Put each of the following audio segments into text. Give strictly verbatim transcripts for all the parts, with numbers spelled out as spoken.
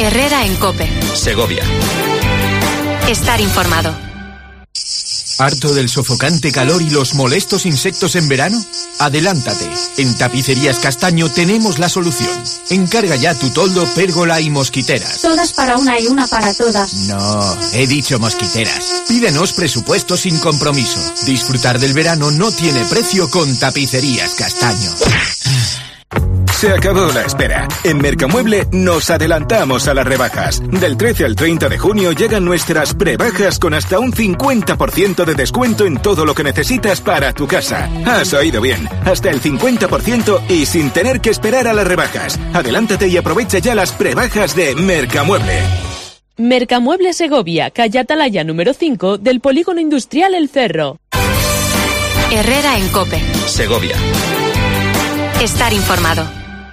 Herrera en COPE. Segovia. Estar informado. ¿Harto del sofocante calor y los molestos insectos en verano? Adelántate. En Tapicerías Castaño tenemos la solución. Encarga ya tu toldo, pérgola y mosquiteras. Todas para una y una para todas. No, he dicho mosquiteras. Pídenos presupuesto sin compromiso. Disfrutar del verano no tiene precio con Tapicerías Castaño. Se acabó la espera. En Mercamueble nos adelantamos a las rebajas. Del trece al treinta de junio llegan nuestras prebajas con hasta un cincuenta por ciento de descuento en todo lo que necesitas para tu casa. Has oído bien, hasta el cincuenta por ciento y sin tener que esperar a las rebajas. Adelántate y aprovecha ya las prebajas de Mercamueble. Mercamueble Segovia, calle Atalaya número cinco del Polígono Industrial El Cerro. Herrera en COPE. Segovia. Estar informado.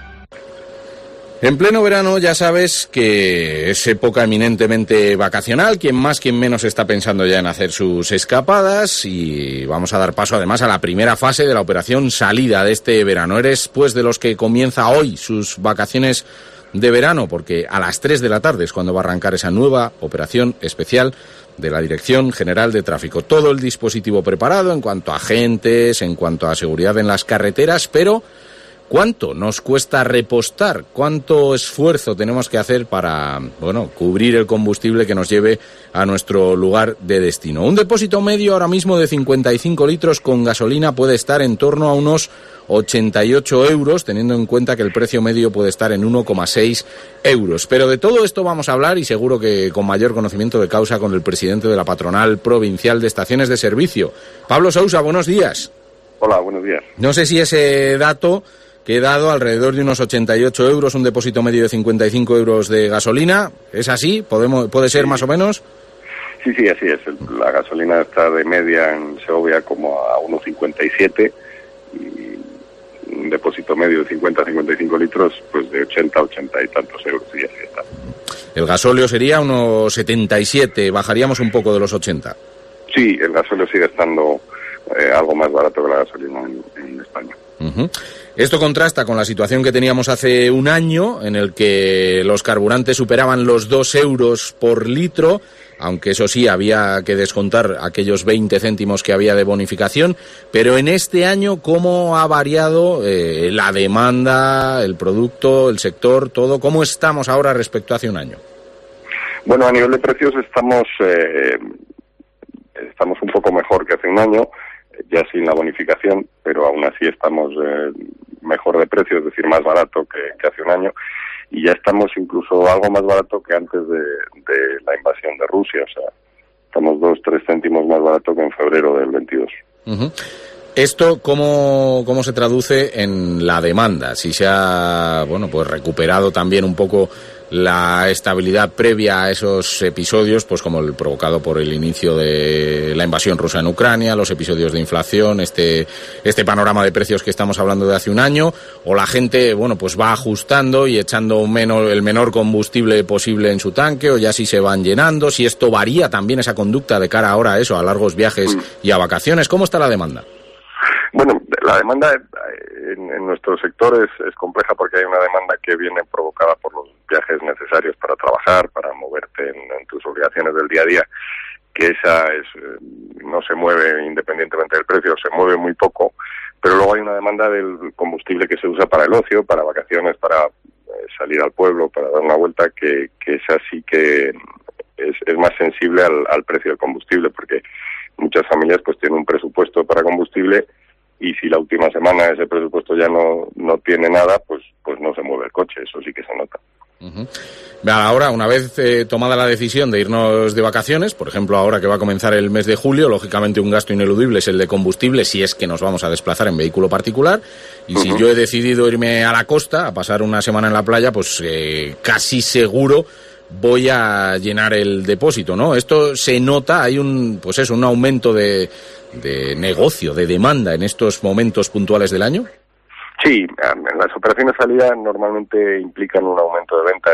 En pleno verano ya sabes que es época eminentemente vacacional, quien más, quien menos está pensando ya en hacer sus escapadas y vamos a dar paso además a la primera fase de la operación salida de este verano. ¿Eres pues de los que comienza hoy sus vacaciones de verano? Porque a las tres de la tarde es cuando va a arrancar esa nueva operación especial de la Dirección General de Tráfico. Todo el dispositivo preparado en cuanto a agentes, en cuanto a seguridad en las carreteras, pero ¿cuánto nos cuesta repostar? ¿Cuánto esfuerzo tenemos que hacer para, bueno, cubrir el combustible que nos lleve a nuestro lugar de destino? Un depósito medio ahora mismo de cincuenta y cinco litros con gasolina puede estar en torno a unos ochenta y ocho euros, teniendo en cuenta que el precio medio puede estar en uno coma seis euros. Pero de todo esto vamos a hablar y seguro que con mayor conocimiento de causa con el presidente de la Patronal Provincial de Estaciones de Servicio. Pablo Sousa, buenos días. Hola, buenos días. No sé si ese dato que he dado, alrededor de unos ochenta y ocho euros, un depósito medio de cincuenta y cinco euros de gasolina, ¿es así? ¿Podemos, ¿Puede ser sí. más o menos? Sí, sí, así es. La gasolina está de media en Segovia como a uno cincuenta y siete y un depósito medio de cincuenta a cincuenta y cinco litros, pues de ochenta a ochenta y tantos euros y así está. El gasóleo sería unos setenta y siete, bajaríamos un poco de los ochenta. Sí, el gasóleo sigue estando eh, algo más barato que la gasolina en, en España. Uh-huh. Esto contrasta con la situación que teníamos hace un año, en el que los carburantes superaban los dos euros por litro, aunque eso sí, había que descontar aquellos veinte céntimos que había de bonificación. Pero en este año, ¿cómo ha variado eh, la demanda, el producto, el sector, todo? ¿Cómo estamos ahora respecto a hace un año? Bueno, a nivel de precios estamos, eh, estamos un poco mejor que hace un año, ya sin la bonificación, pero aún así estamos eh, mejor de precio, es decir, más barato que, que hace un año, y ya estamos incluso algo más barato que antes de, de la invasión de Rusia, o sea, estamos dos, tres céntimos más barato que en febrero del veintidós. Uh-huh. ¿Esto cómo, cómo se traduce en la demanda? Si se ha, bueno, pues recuperado también un poco la estabilidad previa a esos episodios, pues como el provocado por el inicio de la invasión rusa en Ucrania, los episodios de inflación, este este panorama de precios que estamos hablando de hace un año, o la gente, bueno, pues va ajustando y echando menor, el menor combustible posible en su tanque, o ya si se van llenando, si esto varía también esa conducta de cara ahora a eso, a largos viajes y a vacaciones. ¿Cómo está la demanda? Bueno, la demanda en, en nuestro sector es, es compleja porque hay una demanda que viene provocada por los viajes necesarios para trabajar, para moverte en, en tus obligaciones del día a día, que esa es no se mueve independientemente del precio, se mueve muy poco, pero luego hay una demanda del combustible que se usa para el ocio, para vacaciones, para eh, salir al pueblo, para dar una vuelta, que, que esa sí que es, es más sensible al, al precio del combustible, porque muchas familias pues tienen un presupuesto para combustible y si la última semana ese presupuesto ya no no tiene nada, pues pues no se mueve el coche, eso sí que se nota. Uh-huh. Ahora, una vez eh, tomada la decisión de irnos de vacaciones, por ejemplo, ahora que va a comenzar el mes de julio, lógicamente un gasto ineludible es el de combustible, si es que nos vamos a desplazar en vehículo particular, y uh-huh. si yo he decidido irme a la costa, a pasar una semana en la playa, pues eh, casi seguro voy a llenar el depósito, ¿no? Esto se nota, hay un, pues eso, un aumento de, de negocio, de demanda en estos momentos puntuales del año. Sí, las operaciones de salida normalmente implican un aumento de ventas,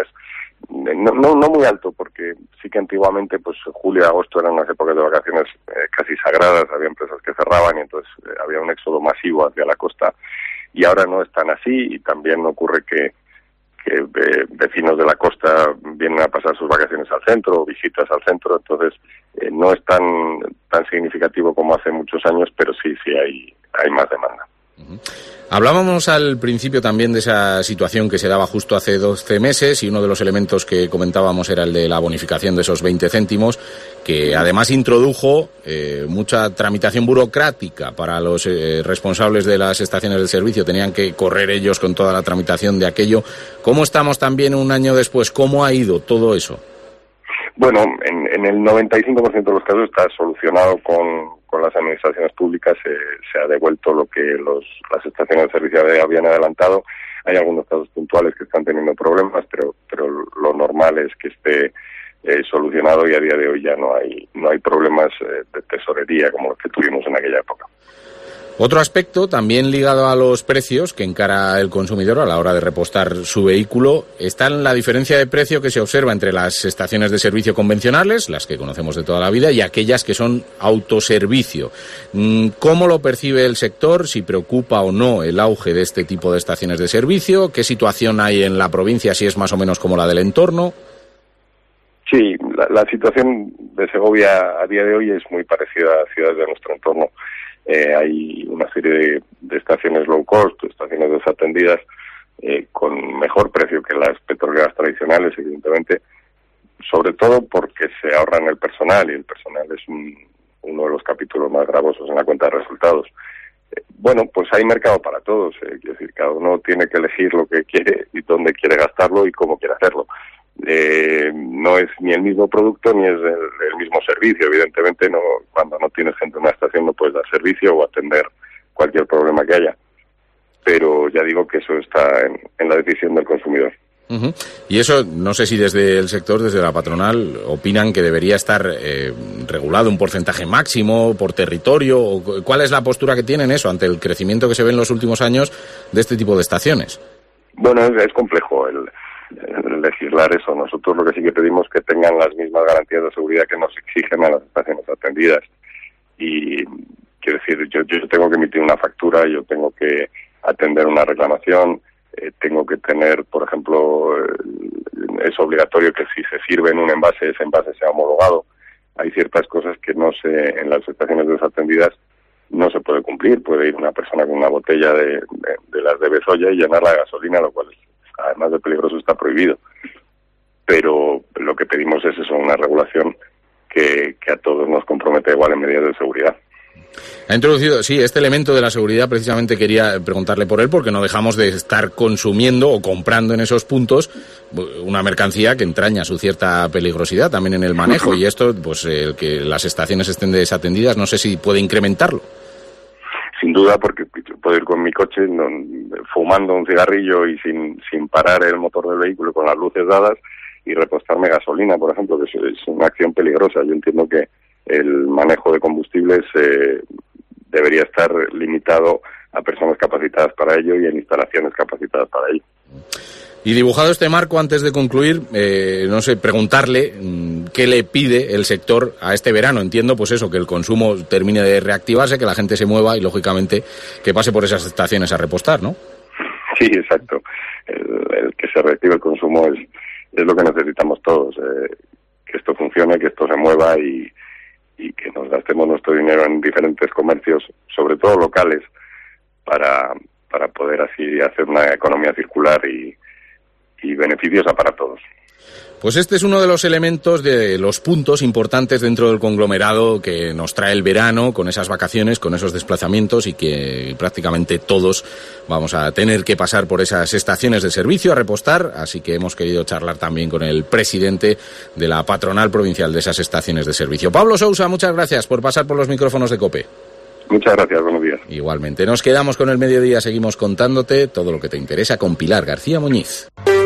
no, no, no muy alto, porque sí que antiguamente, pues julio y agosto eran unas épocas de vacaciones eh, casi sagradas, había empresas que cerraban y entonces eh, había un éxodo masivo hacia la costa, y ahora no es tan así, y también ocurre que que eh, vecinos de la costa vienen a pasar sus vacaciones al centro, o visitas al centro, entonces eh, no es tan tan significativo como hace muchos años, pero sí, sí hay, hay más demanda. Uh-huh. Hablábamos al principio también de esa situación que se daba justo hace doce meses y uno de los elementos que comentábamos era el de la bonificación de esos veinte céntimos, que además introdujo eh, mucha tramitación burocrática para los eh, responsables de las estaciones de servicio. Tenían que correr ellos con toda la tramitación de aquello. ¿Cómo estamos también un año después? ¿Cómo ha ido todo eso? Bueno, en, en el noventa y cinco por ciento de los casos está solucionado con, con las administraciones públicas, se, se ha devuelto lo que los, las estaciones de servicio habían adelantado. Hay algunos casos puntuales que están teniendo problemas, pero, pero lo normal es que esté eh, solucionado y a día de hoy ya no hay, no hay problemas eh, de tesorería como los que tuvimos en aquella época. Otro aspecto también ligado a los precios que encara el consumidor a la hora de repostar su vehículo está en la diferencia de precio que se observa entre las estaciones de servicio convencionales, las que conocemos de toda la vida, y aquellas que son autoservicio. ¿Cómo lo percibe el sector? ¿Si preocupa o no el auge de este tipo de estaciones de servicio? ¿Qué situación hay en la provincia, si es más o menos como la del entorno? Sí, la, la situación de Segovia a día de hoy es muy parecida a ciudades de nuestro entorno. Eh, hay una serie de, de estaciones low cost, estaciones desatendidas, eh, con mejor precio que las petroleras tradicionales, evidentemente, sobre todo porque se ahorran el personal, y el personal es un, uno de los capítulos más gravosos en la cuenta de resultados. Eh, bueno, pues hay mercado para todos, eh, quiero decir, cada uno tiene que elegir lo que quiere y dónde quiere gastarlo y cómo quiere hacerlo. Eh, no es ni el mismo producto ni es el, el mismo servicio. Evidentemente, no, cuando no tienes gente en una estación no puedes dar servicio o atender cualquier problema que haya. Pero ya digo que eso está en, en la decisión del consumidor. Uh-huh. Y eso, no sé si desde el sector, desde la patronal, opinan que debería estar eh, regulado un porcentaje máximo por territorio. O, ¿cuál es la postura que tienen eso ante el crecimiento que se ve en los últimos años de este tipo de estaciones? Bueno, es, es complejo el legislar eso. Nosotros lo que sí que pedimos es que tengan las mismas garantías de seguridad que nos exigen a las estaciones atendidas. Y quiero decir, yo, yo tengo que emitir una factura, yo tengo que atender una reclamación, eh, tengo que tener, por ejemplo, eh, es obligatorio que si se sirve en un envase, ese envase sea homologado. Hay ciertas cosas que no se, en las estaciones desatendidas no se puede cumplir. Puede ir una persona con una botella de, de, de las de Bezoya y llenarla de gasolina, lo cual es, además de peligroso, está prohibido. Pero lo que pedimos es eso, una regulación que, que a todos nos compromete igual en medidas de seguridad. Ha introducido, sí, este elemento de la seguridad. Precisamente quería preguntarle por él, porque no dejamos de estar consumiendo o comprando en esos puntos una mercancía que entraña su cierta peligrosidad también en el manejo, y esto, pues el que las estaciones estén desatendidas, no sé si puede incrementarlo. Sin duda, porque puedo ir con mi coche no, fumando un cigarrillo y sin, sin parar el motor del vehículo con las luces dadas y repostarme gasolina, por ejemplo, que es, es una acción peligrosa. Yo entiendo que el manejo de combustibles eh, debería estar limitado a personas capacitadas para ello y en instalaciones capacitadas para ello. Y dibujado este marco, antes de concluir, eh, no sé, preguntarle qué le pide el sector a este verano. Entiendo, pues eso, que el consumo termine de reactivarse, que la gente se mueva y, lógicamente, que pase por esas estaciones a repostar, ¿no? Sí, exacto. El, el que se reactive el consumo es, es lo que necesitamos todos. Eh, que esto funcione, que esto se mueva y, y que nos gastemos nuestro dinero en diferentes comercios, sobre todo locales, para, para poder así hacer una economía circular y y beneficiosa para todos. Pues este es uno de los elementos, de los puntos importantes dentro del conglomerado que nos trae el verano, con esas vacaciones, con esos desplazamientos, y que prácticamente todos vamos a tener que pasar por esas estaciones de servicio a repostar, así que hemos querido charlar también con el presidente de la patronal provincial de esas estaciones de servicio. Pablo Sousa, muchas gracias por pasar por los micrófonos de COPE. Muchas gracias, buenos días. Igualmente, nos quedamos con el mediodía, seguimos contándote todo lo que te interesa con Pilar García Muñiz.